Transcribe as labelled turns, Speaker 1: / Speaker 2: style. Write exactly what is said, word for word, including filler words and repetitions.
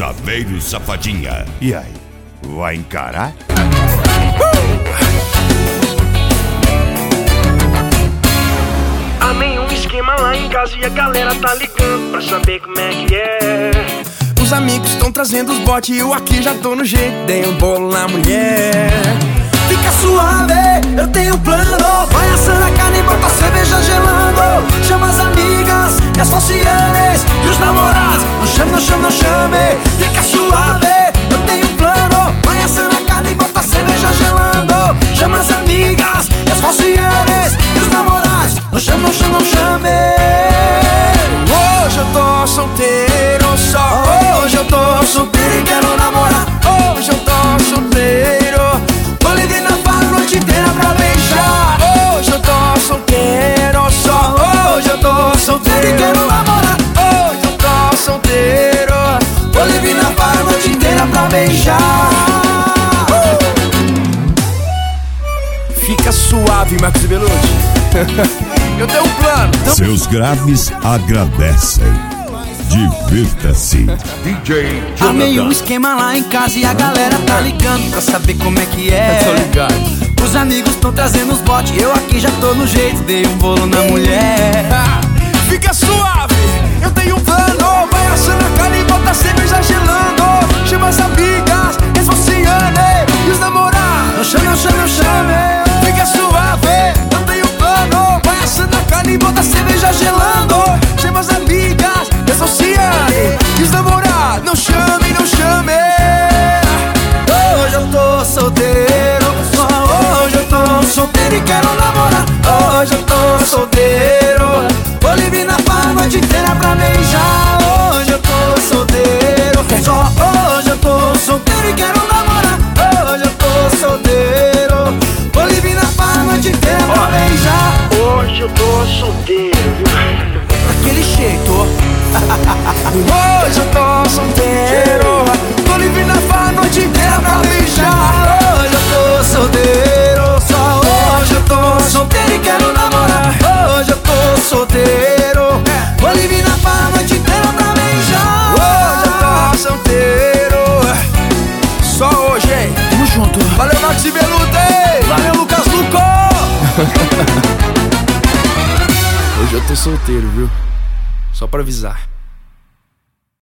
Speaker 1: Chaveiro Safadinha.
Speaker 2: E aí, vai encarar?
Speaker 3: Armei um esquema lá em casa e a galera tá ligando pra saber como é que é. Os amigos estão trazendo os botes e eu aqui já tô no jeito. Dei um bolo na mulher. Fica suave, eu tenho um plano. Vai assando a carne e bota a cerveja gelando. Chama as amigas e as falcianes e os namorados. Não chame, não chame, não chame. Fica suave, eu tenho um plano. Vai assando a carne e bota a cerveja gelando. Chama as amigas e as falcianes e os namorados. Não chame, não chame, não chame. Hoje eu tô solteiro, só hoje eu tô solteiro e quero namorar. Hoje eu tô solteiro, tô livre na farra a noite inteira pra beijar. Hoje eu tô solteiro, só hoje eu tô solteiro e quero namorar. Hoje eu tô solteiro, tô livre na farra a noite inteira pra beijar. uh! Fica suave, Marcos Belucci. Eu tenho um plano.
Speaker 1: Seus graves agradecem. Divirta-se.
Speaker 2: D J
Speaker 3: Armei um esquema lá em casa e a galera tá ligando pra saber como é que é.
Speaker 2: Tô ligado.
Speaker 3: Os amigos tão trazendo os botes, eu aqui já tô no jeito. Dei um bolo na mulher. Fica suave, eu tenho um plano. Vai assando a carne e bota a cerveja gelando. Chama as amigas, as falcianes e os namorados. Não chame, não chame, não chame. Fica suave, eu tenho um plano. Vai assando a carne e bota a cerveja gelando. Chama as amigas, as falcianes e os namorados. Não chame, não chame. Hoje eu tô solteiro, só hoje eu tô solteiro e quero namorar. Hoje eu tô solteiro, vou livre na farra a noite inteira pra beijar. Hoje eu tô solteiro, só hoje eu tô solteiro e quero namorar. Hoje eu tô solteiro, vou livre na farra a noite inteira pra beijar. Hoje eu tô solteiro, daquele jeito. Hoje eu tô solteiro, tô livre na farra a noite inteira pra beijar. Hoje eu tô solteiro, só hoje eu tô solteiro e quero namorar. Hoje eu tô solteiro, vou livre na farra a noite inteira pra beijar. Hoje eu tô solteiro, só hoje, hein? Tamo junto. Valeu, Max e Belucci. Valeu, Lucas Luco.
Speaker 4: Hoje eu tô solteiro, viu? Só pra avisar.